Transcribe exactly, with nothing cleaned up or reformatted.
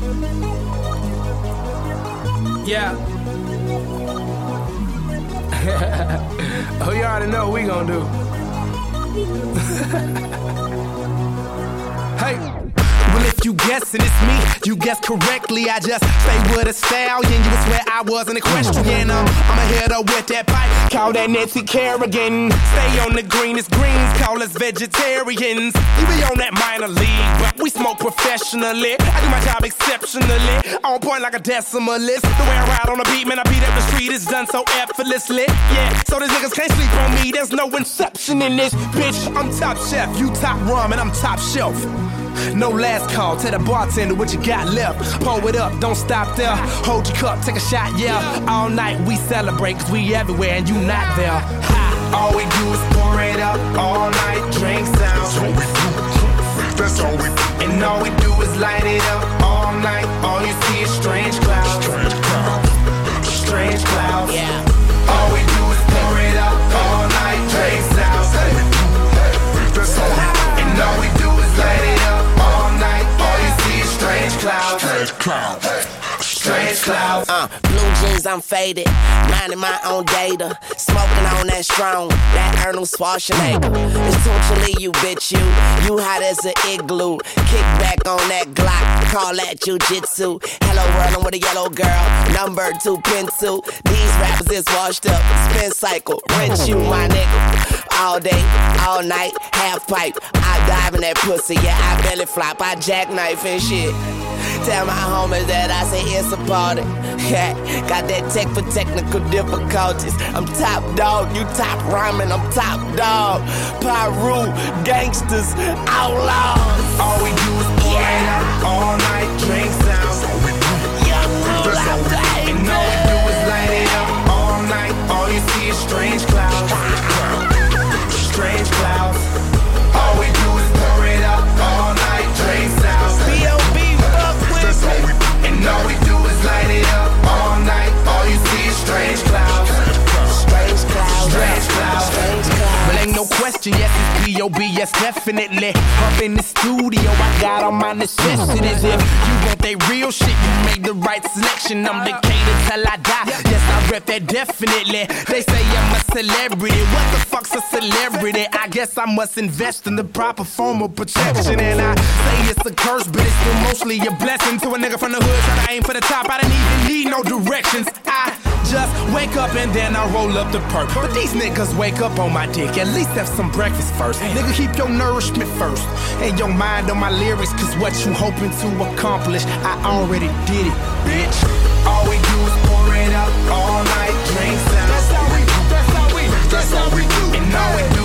Yeah. Oh, you already know what we gon' do. Hey. Well, if you guessing it's me, you guessed correctly. I just stay with a stallion. You would swear I was an equestrian. Um, I'ma hit her with that pipe. Call that Nancy Kerrigan. Stay on the greenest greens. Call us vegetarians. You be on that minor league, but we smoke professionally. I do my job exceptionally. On point like a decimalist. The way I ride on the beat, man, I beat up the street. It's done so effortlessly. Yeah, so these niggas can't sleep on me. There's no inception in this, bitch. I'm top chef, you top rum, and I'm top shelf. No last call, tell the bartender what you got left. Pour it up, don't stop there. Hold your cup, take a shot, yeah. All night we celebrate, cause we everywhere and you not there. Ha. All we do is pour it up, all night, drinks out. That's all we do, that's all we do. And all we do is light it up, all night. All you see is strange clouds. Strange clouds. Strange clouds. Yeah. All we do is pour it up, all night, drinks out. That's all we do. And all we do is light it up. Strange clouds, strange clouds, strange clouds. Uh, blue jeans, I'm faded, minding my own data, smoking on that strong, that Arnold Schwarzenegger. Essentially, you bitch, you, you hot as an igloo. Kick back on that Glock, call that jujitsu. Hello world, I'm with a yellow girl, number two pencil. These rappers is washed up, spin cycle, rinse you, my nigga. All day, all night, half pipe. I dive in that pussy, yeah, I belly flop, I jackknife and shit. Tell my homies that I say it's a party. Yeah, got that tech for technical difficulties. I'm top dog, you top rhyming, I'm top dog. Pyru, gangsters, outlaws. All we do is pour yeah. it out, all night, drinks out. That's all we do. Young That's all we do. And all we do is light it up, all night. All you see is strange clouds. Strange clouds. All we do is pour it up, all night, drinks out. B O B fuck with me. And all we do is light it up, all night. All you see is strange clouds. Strange clouds. Strange clouds. Strange clouds. Well, ain't no question, yes, it's B O B, yes, definitely. Up in the studio, I got all my necessities. If you want that real shit, you made the right selection. I'm Decatur till I die. Yes, I rep that definitely. They say I'm a celebrity. What the fuck's a celebrity? I guess I must invest in the proper form of protection. And I say it's a curse, but it's still mostly a blessing. To a nigga from the hood trying to aim for the top, I don't even need no directions. I just wake up and then I roll up the perk. But these niggas wake up on my dick. At least have some breakfast first. Nigga, keep your nourishment first. And your mind on my lyrics, cause what you hoping to accomplish, I already did it, bitch. All we do is pour it up, all night, drinks out. That's how we, that's how we, that's how we do. And all we do